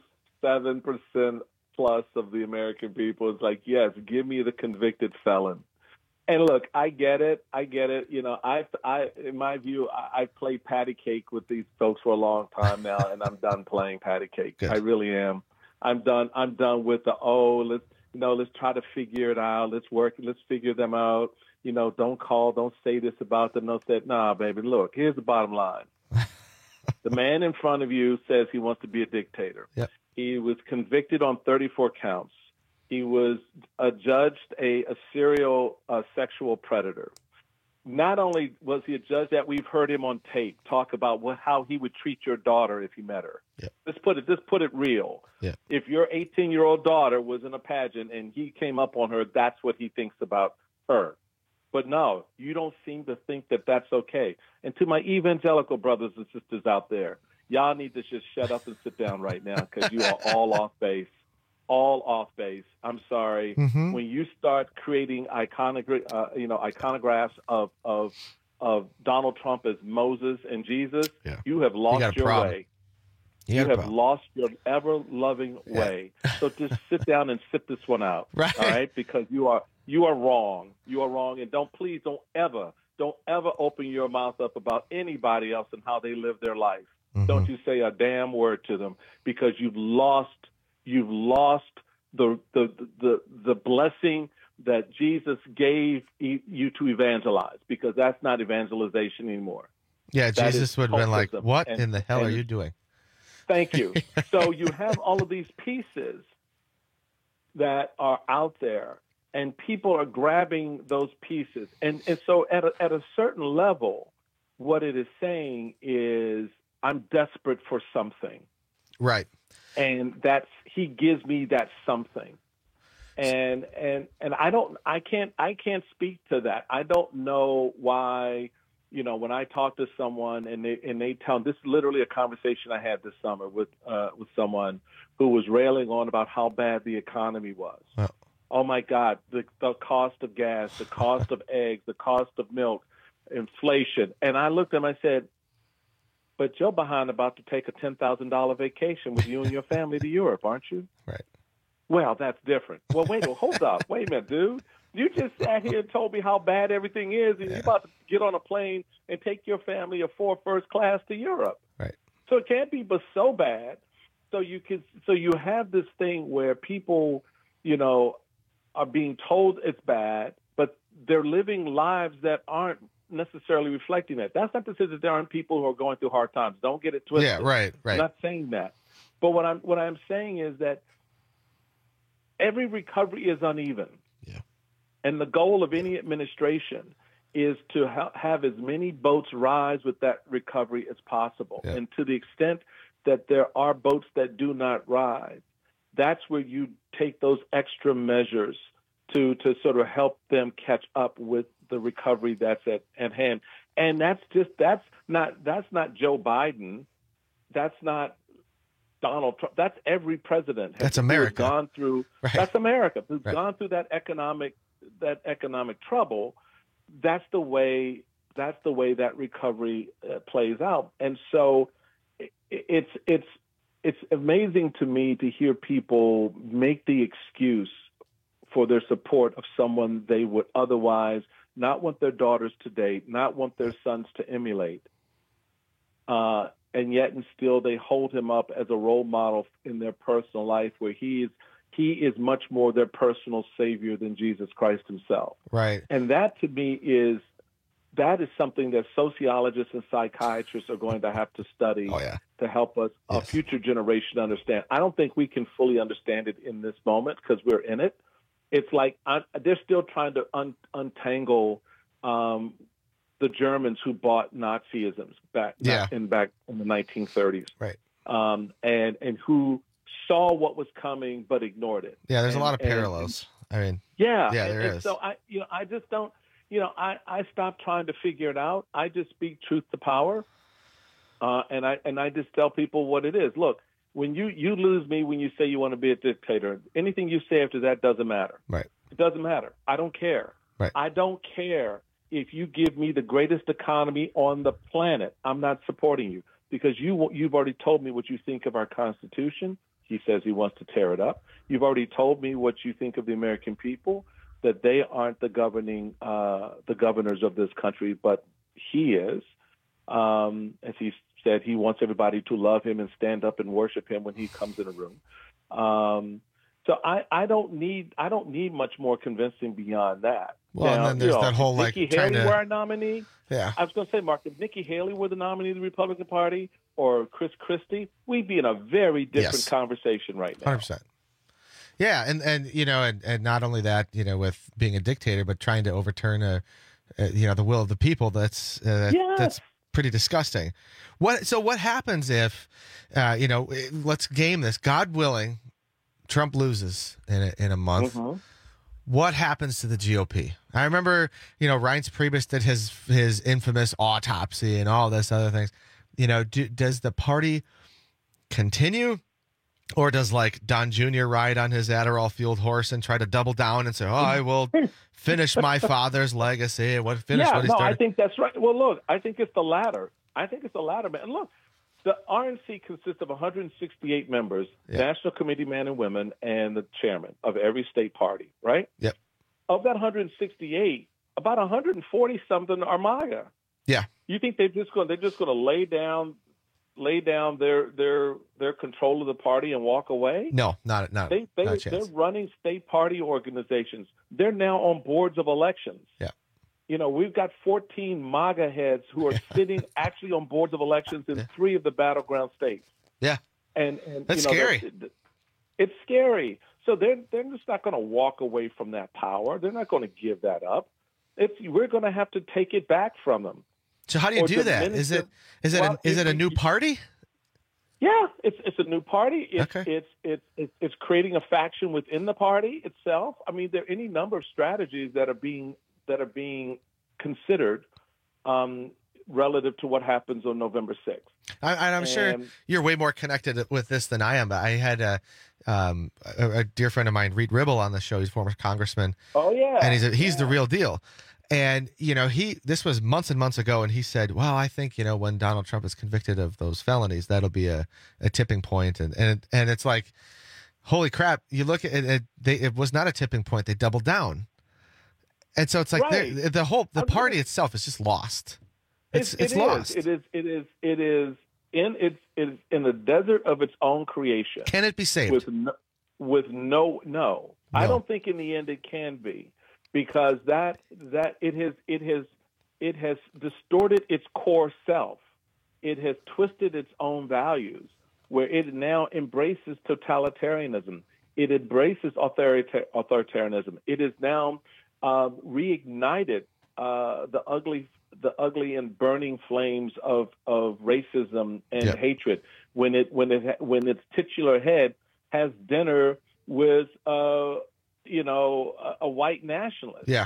plus of the American people. It's like, yes, give me the convicted felon. And look, I get it. You know, I in my view, I played patty cake with these folks for a long time now, and I'm done playing patty cake. Good. I really am. I'm done with let's try to figure it out. Let's figure them out. You know, don't say this about them. Don't say, nah, baby, look, here's the bottom line. The man in front of you says he wants to be a dictator. Yep. He was convicted on 34 counts. He was adjudged a serial sexual predator. Not only was he a judge that we've heard him on tape talk about how he would treat your daughter if he met her. Yep. Let's put it real. Yep. If your 18-year-old daughter was in a pageant and he came up on her, that's what he thinks about her. But no, you don't seem to think that that's okay. And to my evangelical brothers and sisters out there, y'all need to just shut up and sit down right now, because you are all off base. All off base. I'm sorry. Mm-hmm. When you start creating iconographs of Donald Trump as Moses and Jesus, you have lost your way. You have lost your ever-loving way. So just sit down and sit this one out, right? All right? Because you are wrong. You are wrong, and don't ever open your mouth up about anybody else and how they live their life. Mm-hmm. Don't you say a damn word to them, because you've lost the blessing that Jesus gave you to evangelize, because that's not evangelization anymore. Yeah, that Jesus would have been like, what in the hell are you doing? Thank you. So you have all of these pieces that are out there, and people are grabbing those pieces. And so at a certain level, what it is saying is, I'm desperate for something. Right. And he gives me that something. And I can't speak to that. I don't know why, you know, when I talk to someone and they tell me, this is literally a conversation I had this summer with someone who was railing on about how bad the economy was. Oh my God, the cost of gas, the cost of eggs, the cost of milk, inflation. And I looked at him, I said, but you're behind about to take a $10,000 vacation with you and your family to Europe, aren't you? Right. Well, that's different. Well, hold up. Wait a minute, dude. You just sat here and told me how bad everything is, and you're about to get on a plane and take your family of 4 first class to Europe. Right. So it can't be but so bad. So you have this thing where people, you know, are being told it's bad, but they're living lives that aren't necessarily reflecting that. That's not to say that there aren't people who are going through hard times. Don't get it twisted. Yeah, right. I'm not saying that. But what I'm saying is that every recovery is uneven. Yeah. And the goal of any administration is to have as many boats rise with that recovery as possible. Yeah. And to the extent that there are boats that do not rise, that's where you take those extra measures to sort of help them catch up with the recovery that's at hand. And that's not Joe Biden. That's not Donald Trump. That's every president. That's America. Gone through. Right. That's America. Who's right. gone through that economic economic trouble, that's the way that recovery plays out. And so it's amazing to me to hear people make the excuse for their support of someone they would otherwise not want their daughters to date, not want their sons to emulate. And yet and still they hold him up as a role model in their personal life, where he is much more their personal savior than Jesus Christ himself. Right. And that to me is something that sociologists and psychiatrists are going to have to study to help us, a future generation, understand. I don't think we can fully understand it in this moment because we're in it. It's like they're still trying to untangle the Germans who bought Nazism back in the 1930s, right? And who saw what was coming but ignored it. Yeah, there's a lot of parallels. There is. So I just don't. I stopped trying to figure it out. I just speak truth to power, and I just tell people what it is. Look, when you lose me when you say you want to be a dictator, anything you say after that doesn't matter. Right. It doesn't matter. I don't care. Right. I don't care if you give me the greatest economy on the planet. I'm not supporting you because you've already told me what you think of our Constitution. He says he wants to tear it up. You've already told me what you think of the American people, that they aren't the governors of this country, but he is. As he said, he wants everybody to love him and stand up and worship him when he comes in a room. So I don't need much more convincing beyond that. Well, now, and then there's that whole Nikki Haley were our nominee. Yeah, I was going to say, Mark, if Nikki Haley were the nominee of the Republican Party or Chris Christie, we'd be in a very different conversation right now. 100%. Yeah, and not only that, with being a dictator, but trying to overturn the will of the people. That's pretty disgusting. What happens if let's game this. God willing, Trump loses in a month. Mm-hmm. What happens to the GOP? I remember, Reince Priebus did his infamous autopsy and all this other things. Does the party continue? Or does Don Jr. ride on his Adderall-fueled horse and try to double down and say, I will finish my father's legacy. What he started? I think that's right. Well, look, I think it's the latter. Man. And look, the RNC consists of 168 members, national committee men and women, and the chairman of every state party, right? Yep. Of that 168, about 140-something are MAGA. Yeah. You think they're just going to lay down their control of the party and walk away? No, not a chance. They're running state party organizations. They're now on boards of elections. Yeah. We've got 14 MAGA heads who are sitting actually on boards of elections in 3 of the battleground states. Yeah. And that's scary. It's scary. So they're just not going to walk away from that power. They're not going to give that up. We're going to have to take it back from them. So how do you do that? Is it a new party? Yeah, it's a new party. Okay. It's creating a faction within the party itself. I mean, there are any number of strategies that are being considered relative to what happens on November 6th. I'm sure you're way more connected with this than I am. But I had a dear friend of mine, Reed Ribble, on the show. He's a former congressman. Oh yeah, and he's the real deal. And, this was months and months ago, and he said, well, I think, when Donald Trump is convicted of those felonies, that'll be a tipping point. And it's like, holy crap, you look at it, it was not a tipping point. They doubled down. And so it's like the party itself is just lost. It's lost. It is in the desert of its own creation. Can it be saved? No. I don't think in the end it can be. Because that it has distorted its core self. It has twisted its own values, where it now embraces totalitarianism. It embraces authoritarianism. It has now reignited the ugly and burning flames of racism and hatred. When its titular head has dinner with a white nationalist. Yeah.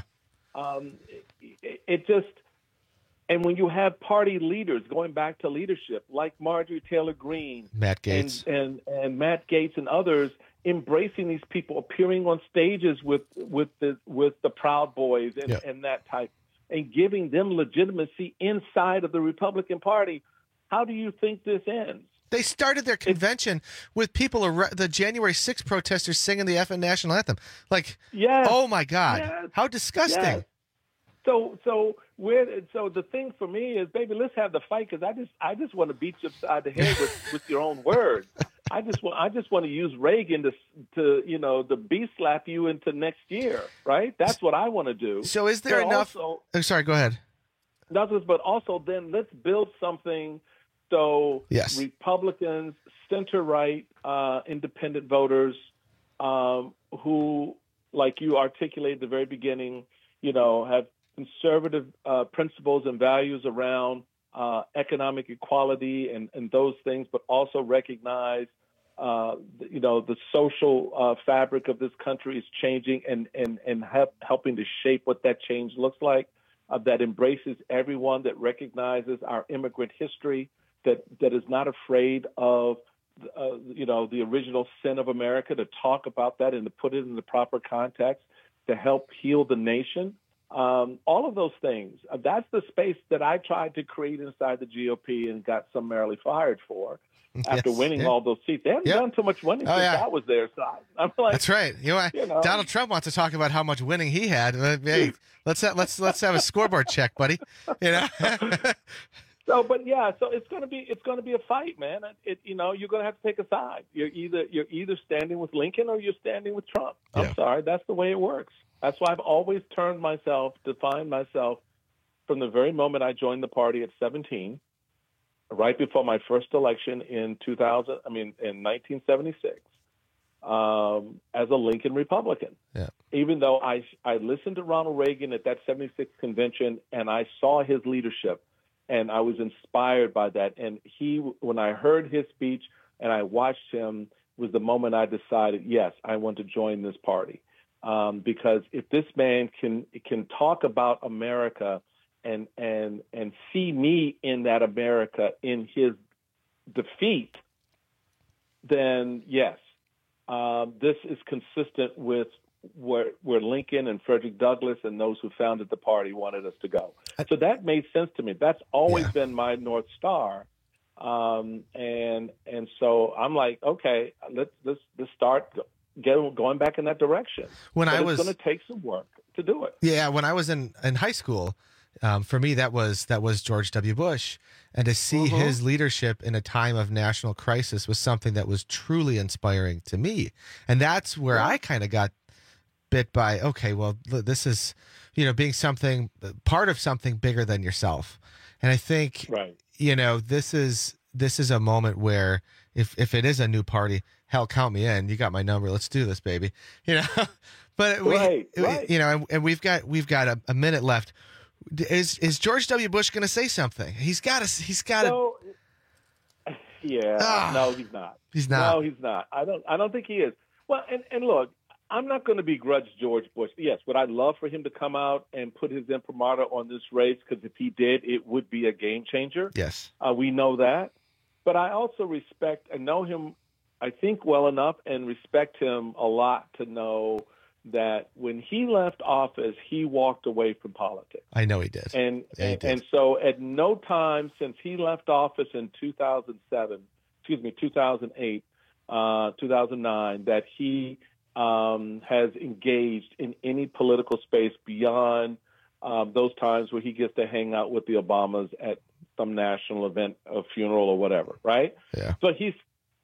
It just, and when you have party leaders going back to leadership like Marjorie Taylor Greene, Matt Gaetz, and Matt Gaetz and others, embracing these people, appearing on stages with the Proud Boys and that type, and giving them legitimacy inside of the Republican Party. How do you think this ends? They started their convention with people, the January 6th protesters singing the FN national anthem. Like, oh my God, how disgusting! Yes. So the thing for me is, baby, let's have the fight, because I just want to beat you upside the head with your own words. I just want to use Reagan to beat slap you into next year, right? That's what I want to do. So is there enough? Sorry, go ahead. But also then let's build something so Republicans, center-right, independent voters who, like you articulated at the very beginning, have conservative principles and values around economic equality and those things, but also recognize, the social fabric of this country is changing and helping to shape what that change looks like, that embraces everyone, that recognizes our immigrant history, that is not afraid of, the original sin of America, to talk about that and to put it in the proper context to help heal the nation. All of those things. That's the space that I tried to create inside the GOP and got summarily fired for after winning all those seats. They haven't done too much winning since I was there. So I'm like, that's right. Donald Trump wants to talk about how much winning he had. Hey, let's have a scoreboard check, buddy. So it's gonna be a fight, man. You're gonna have to take a side. You're either standing with Lincoln or you're standing with Trump. I'm sorry, that's the way it works. That's why I've always defined myself from the very moment I joined the party at 17, right before my first election in 1976, as a Lincoln Republican. Yeah. Even though I listened to Ronald Reagan at that 76 convention and I saw his leadership and I was inspired by that. And when I heard his speech and I watched him, was the moment I decided, yes, I want to join this party. Because if this man can talk about America and see me in that America in his defeat, then yes, this is consistent with where Lincoln and Frederick Douglass and those who founded the party wanted us to go. So that made sense to me. That's always been my North Star. And so I'm like, okay, let's start going back in that direction. It's going to take some work to do it. Yeah, when I was in high school, for me that was George W. Bush, and to see his leadership in a time of national crisis was something that was truly inspiring to me. And that's where I kind of got bit by, okay, well, this is, being part of something bigger than yourself. And I think, this is a moment where if it is a new party, hell, count me in. You got my number. Let's do this, baby. But and we've got a minute left. Is George W. Bush going to say something? He's got to. Yeah. No, he's not. He's not. No, he's not. I don't think he is. Well, and look, I'm not going to begrudge George Bush. Yes, would I love for him to come out and put his imprimatur on this race? Because if he did, it would be a game changer. Yes. We know that. But I also respect and know him, I think, well enough and respect him a lot to know that when he left office, he walked away from politics. I know he did. And so at no time since he left office in 2008, 2009, that he has engaged in any political space beyond those times where he gets to hang out with the Obamas at some national event, a funeral or whatever, right? Yeah. So he's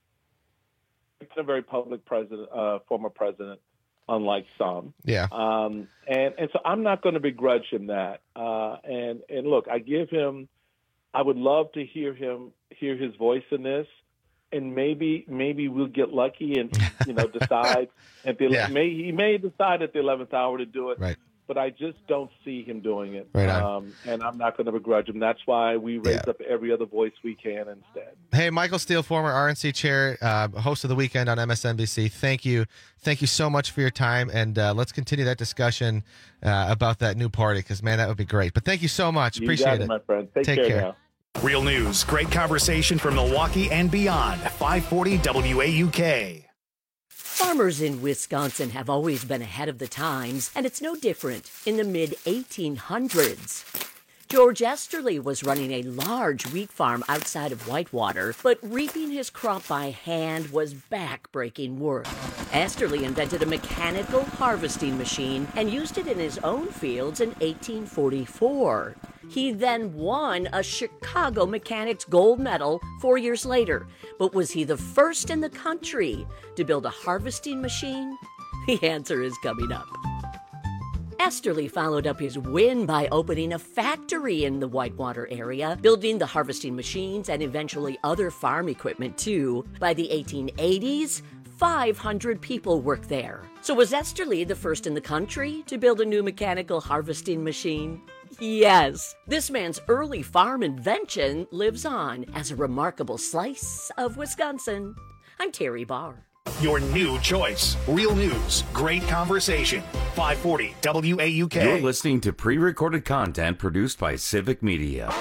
a very public president, former president, unlike some. Yeah. And so I'm not going to begrudge him that. And look, I would love to hear his voice in this. And maybe we'll get lucky and decide at the he may decide at the 11th hour to do it. Right. But I just don't see him doing it. Right and I'm not going to begrudge him. That's why we raise up every other voice we can instead. Hey, Michael Steele, former RNC chair, host of The Weekend on MSNBC. Thank you so much for your time, and let's continue that discussion about that new party, because man, that would be great. But thank you so much. Appreciate it, my friend. Take care now. Real news, great conversation from Milwaukee and beyond. 540 WAUK. Farmers in Wisconsin have always been ahead of the times, and it's no different in the mid-1800s. George Esterly was running a large wheat farm outside of Whitewater, but reaping his crop by hand was back-breaking work. Esterly invented a mechanical harvesting machine and used it in his own fields in 1844. He then won a Chicago Mechanics Gold Medal 4 years later. But was he the first in the country to build a harvesting machine? The answer is coming up. Esterly followed up his win by opening a factory in the Whitewater area, building the harvesting machines and eventually other farm equipment too. By the 1880s, 500 people worked there. So was Esterly the first in the country to build a new mechanical harvesting machine? Yes, this man's early farm invention lives on as a remarkable slice of Wisconsin. I'm Terry Barr. Your new choice. Real news. Great conversation. 540 WAUK. You're listening to pre-recorded content produced by Civic Media.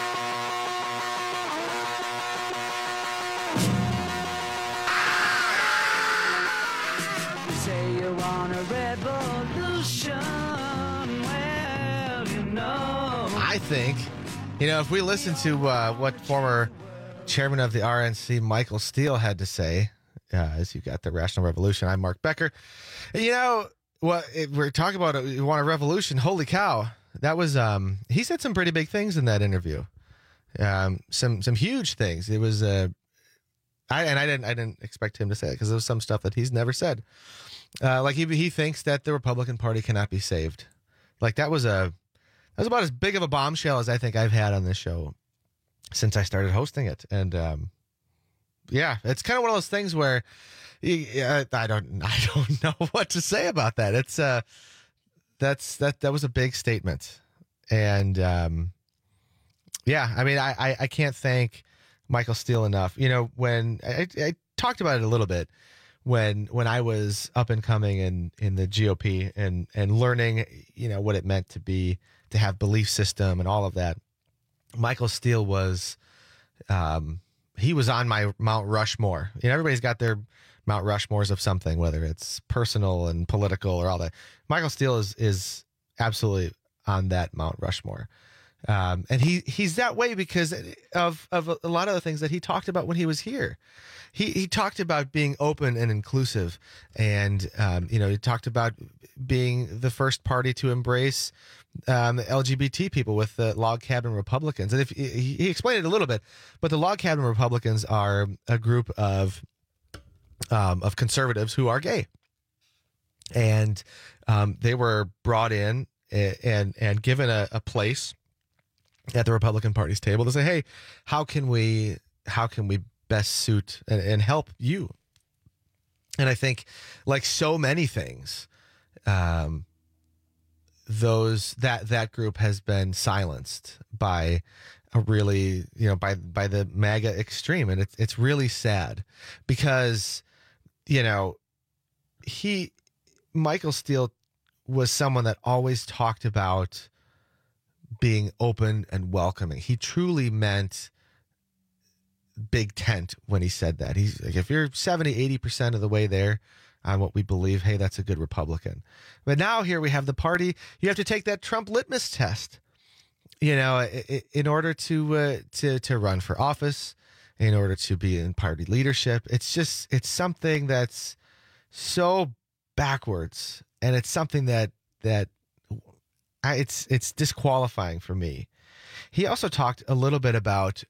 Say you want a revolution. Well, you know. I think, if we listen to what former chairman of the RNC, Michael Steele, had to say, as you got the Rational Revolution, I'm Mark Becker. We're talking about you want a revolution. Holy cow. That was, he said some pretty big things in that interview. Some huge things. It was, I didn't expect him to say it because there was some stuff that he's never said. Like he thinks that the Republican Party cannot be saved. Like that was about as big of a bombshell as I think I've had on this show since I started hosting it. And, yeah, it's kind of one of those things where I don't know what to say about that. It's that was a big statement, and yeah, I mean, I can't thank Michael Steele enough. When I talked about it a little bit when I was up and coming in the GOP and learning, what it meant to have belief system and all of that. Michael Steele was. He was on my Mount Rushmore. Everybody's got their Mount Rushmores of something, whether it's personal and political or all that. Michael Steele is absolutely on that Mount Rushmore. And he's that way because of a lot of the things that he talked about when he was here. He talked about being open and inclusive. And, he talked about being the first party to embrace LGBT people with the Log Cabin Republicans. And if he explained it a little bit, but the Log Cabin Republicans are a group of conservatives who are gay. And they were brought in and given a place at the Republican Party's table to say, hey, how can we best suit and help you? And I think, like so many things, that group has been silenced by a really, by the MAGA extreme. And it's really sad because, Michael Steele was someone that always talked about being open and welcoming. He truly meant big tent when he said that. He's like, if you're 70-80% of the way there on what we believe, hey, that's a good Republican. But now here we have the party. You have to take that Trump litmus test, in order to run for office, in order to be in party leadership. It's something that's so backwards, and it's something that it's disqualifying for me. He also talked a little bit about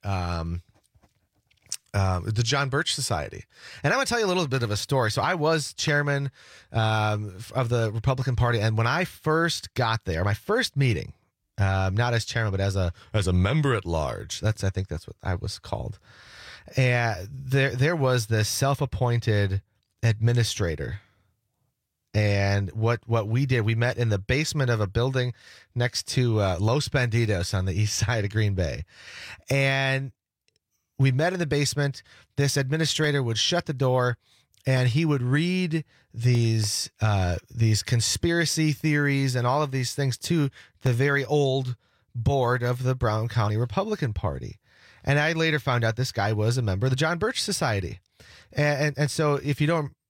the John Birch Society. And I'm going to tell you a little bit of a story. So I was chairman of the Republican Party. And when I first got there, my first meeting, not as chairman, but as a member at large, I think that's what I was called. And there was this self-appointed administrator. And what we did, we met in the basement of a building next to Los Bandidos on the east side of Green Bay. And we met in the basement. This administrator would shut the door, and he would read these conspiracy theories and all of these things to the very old board of the Brown County Republican Party. And I later found out this guy was a member of the John Birch Society. And so if you don't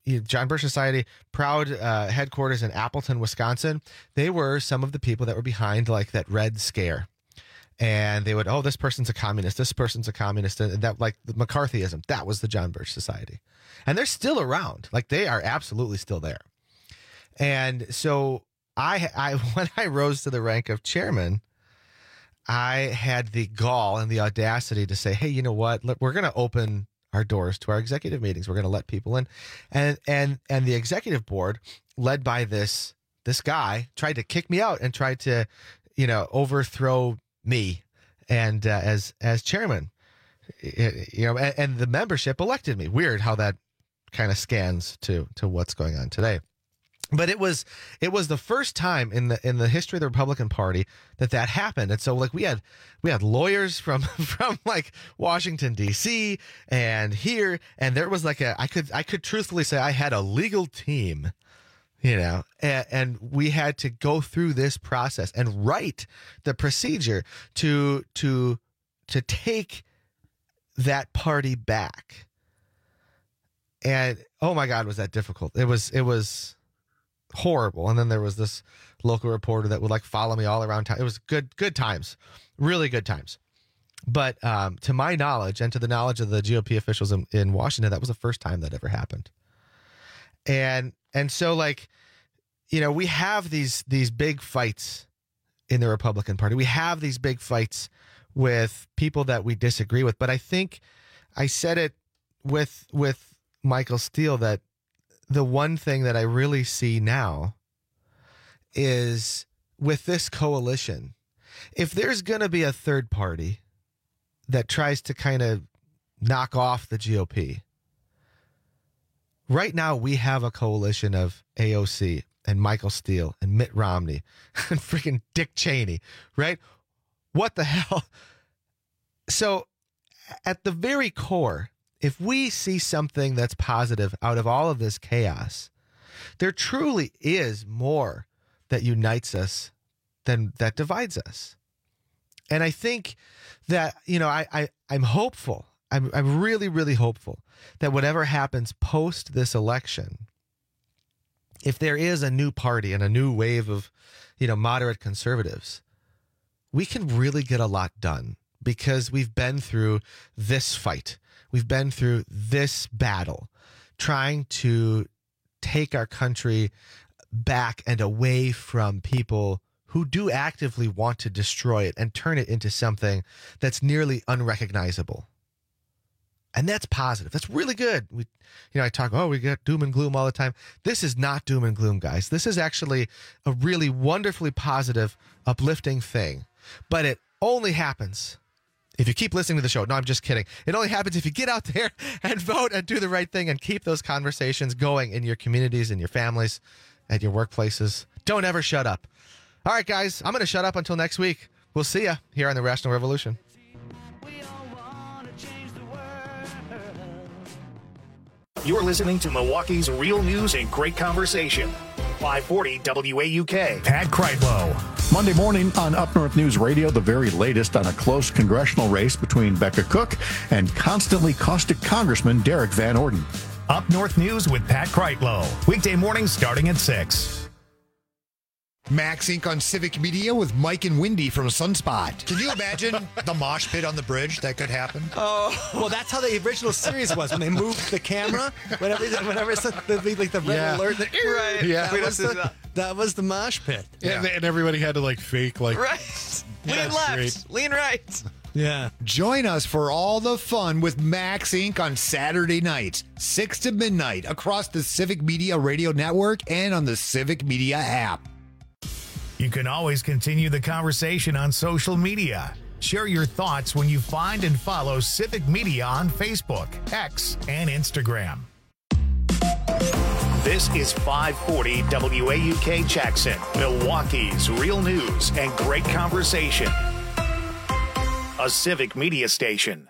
John Birch Society, proud headquarters in Appleton, Wisconsin. They were some of the people that were behind like that Red Scare. And they would, this person's a communist, this person's a communist, and that like the McCarthyism, that was the John Birch Society. And they're still around. Like they are absolutely still there. And so I when I rose to the rank of chairman, I had the gall and the audacity to say, hey, you know what? We're going to open our doors to our executive meetings. We're going to let people in. And the executive board, led by this guy, tried to kick me out and tried to, overthrow me and as chairman, and the membership elected me. Weird how that kind of scans to what's going on today. But it was the first time in the history of the Republican Party that happened. And so like we had lawyers from like Washington D.C. and here, and there was like I could truthfully say I had a legal team, and we had to go through this process and write the procedure to take that party back. And oh my God, was that difficult? It was horrible. And then there was this local reporter that would like follow me all around town. It was good times, really good times. But to my knowledge and to the knowledge of the GOP officials in Washington, that was the first time that ever happened. And so like, we have these big fights in the Republican Party. We have these big fights with people that we disagree with. But I think I said it with Michael Steele that the one thing that I really see now is with this coalition, if there's going to be a third party that tries to kind of knock off the GOP, right now we have a coalition of AOC and Michael Steele and Mitt Romney and freaking Dick Cheney, right? What the hell? So at the very core, if we see something that's positive out of all of this chaos, there truly is more that unites us than that divides us. And I think that, I'm hopeful. I'm really, really hopeful that whatever happens post this election, if there is a new party and a new wave of, moderate conservatives, we can really get a lot done because we've been through this fight. We've been through this battle trying to take our country back and away from people who do actively want to destroy it and turn it into something that's nearly unrecognizable. And that's positive. That's really good. I talk, we get doom and gloom all the time. This is not doom and gloom, guys. This is actually a really wonderfully positive, uplifting thing. But it only happens if you keep listening to the show. No, I'm just kidding. It only happens if you get out there and vote and do the right thing and keep those conversations going in your communities, in your families, at your workplaces. Don't ever shut up. All right, guys, I'm going to shut up until next week. We'll see you here on the Rational Revolution. You're listening to Milwaukee's real news and great conversation. 540 WAUK. Pat Kreitlow. Monday morning on Up North News Radio, the very latest on a close congressional race between Becca Cook and constantly caustic Congressman Derek Van Orden. Up North News with Pat Kreitlow. Weekday mornings starting at 6. Max Inc. on Civic Media with Mike and Wendy from Sunspot. Can you imagine the mosh pit on the bridge that could happen? Oh, well, that's how the original series was when they moved the camera. Whenever it's like the red alert, right? Yeah, that was the mosh pit. Yeah. And everybody had to like fake like right. Lean left, lean right. Yeah. Join us for all the fun with Max Inc. on Saturday nights, 6 to midnight, across the Civic Media Radio Network and on the Civic Media app. You can always continue the conversation on social media. Share your thoughts when you find and follow Civic Media on Facebook, X, and Instagram. This is 540 WAUK Jackson, Milwaukee's real news and great conversation. A Civic Media station.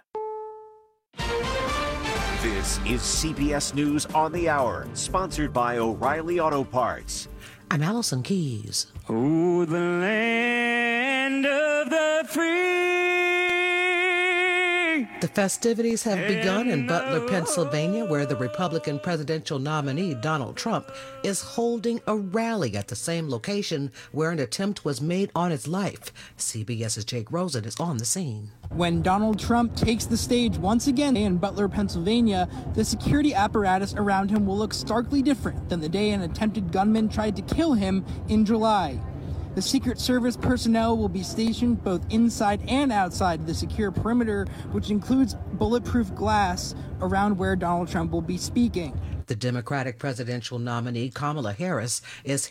This is CBS News on the Hour, sponsored by O'Reilly Auto Parts. I'm Allison Keys. Oh, the land of the free. The festivities have begun in Butler, Pennsylvania, where the Republican presidential nominee, Donald Trump, is holding a rally at the same location where an attempt was made on his life. CBS's Jake Rosen is on the scene. When Donald Trump takes the stage once again in Butler, Pennsylvania, the security apparatus around him will look starkly different than the day an attempted gunman tried to kill him in July. The Secret Service personnel will be stationed both inside and outside the secure perimeter, which includes bulletproof glass around where Donald Trump will be speaking. The Democratic presidential nominee, Kamala Harris, is